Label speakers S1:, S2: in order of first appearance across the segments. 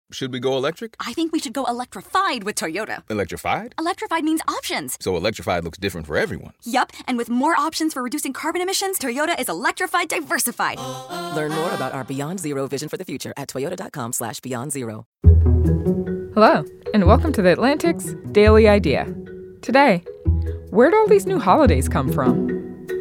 S1: should we go electric?
S2: I think we should go electrified with Toyota.
S1: Electrified?
S2: Electrified means options.
S1: So electrified looks different for everyone.
S2: Yup, and with more options for reducing carbon emissions, Toyota is electrified diversified.
S3: Learn more about our Beyond Zero vision for the future at toyota.com/Beyond Zero.
S4: Hello, and welcome to The Atlantic's Daily Idea. Today, where'd all these new holidays come from?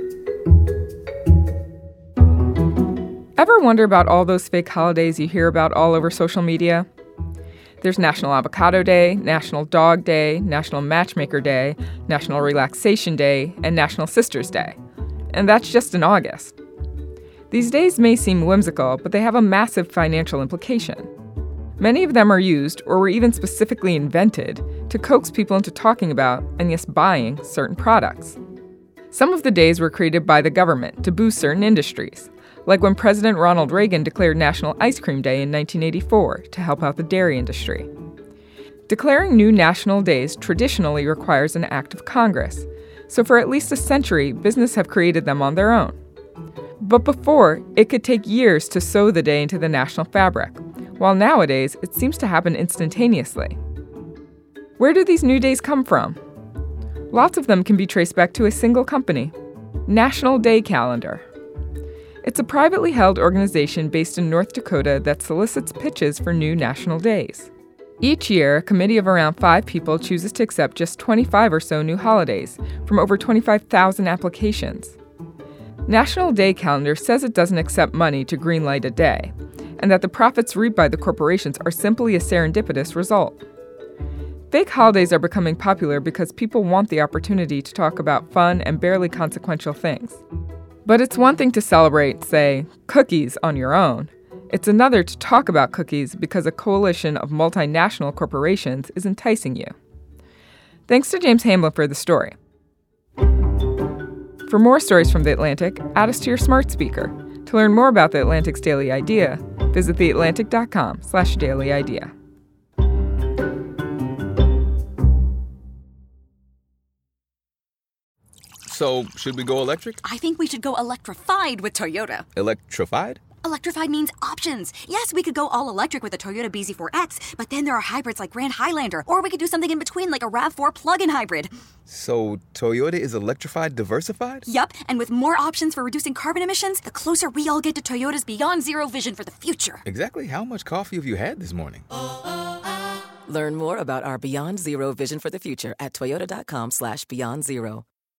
S4: Ever wonder about all those fake holidays you hear about all over social media? There's National Avocado Day, National Dog Day, National Matchmaker Day, National Relaxation Day, and National Sisters Day. And that's just in August. These days may seem whimsical, but they have a massive financial implication. Many of them are used, or were even specifically invented, to coax people into talking about, and yes, buying, certain products. Some of the days were created by the government to boost certain industries, like when President Ronald Reagan declared National Ice Cream Day in 1984 to help out the dairy industry. Declaring new national days traditionally requires an act of Congress, so for at least a century, businesses have created them on their own. But before, it could take years to sew the day into the national fabric, while nowadays it seems to happen instantaneously. Where do these new days come from? Lots of them can be traced back to a single company, National Day Calendar. It's a privately held organization based in North Dakota that solicits pitches for new national days. Each year, a committee of around 5 people chooses to accept just 25 or so new holidays from over 25,000 applications. National Day Calendar says it doesn't accept money to greenlight a day, and that the profits reaped by the corporations are simply a serendipitous result. Fake holidays are becoming popular because people want the opportunity to talk about fun and barely consequential things. But it's one thing to celebrate, say, cookies on your own. It's another to talk about cookies because a coalition of multinational corporations is enticing you. Thanks to James Hamblin for the story. For more stories from The Atlantic, add us to your smart speaker. To learn more about The Atlantic's Daily Idea, visit theatlantic.com/dailyidea.
S1: So, should we go electric?
S2: I think we should go electrified with Toyota.
S1: Electrified?
S2: Electrified means options. Yes, we could go all electric with the Toyota BZ4X, but then there are hybrids like Grand Highlander, or we could do something in between like a RAV4 plug-in hybrid.
S1: So, Toyota is electrified diversified?
S2: Yup, and with more options for reducing carbon emissions, the closer we all get to Toyota's Beyond Zero vision for the future.
S1: Exactly how much coffee have you had this morning?
S3: Learn more about our Beyond Zero vision for the future at toyota.com/Beyond Zero.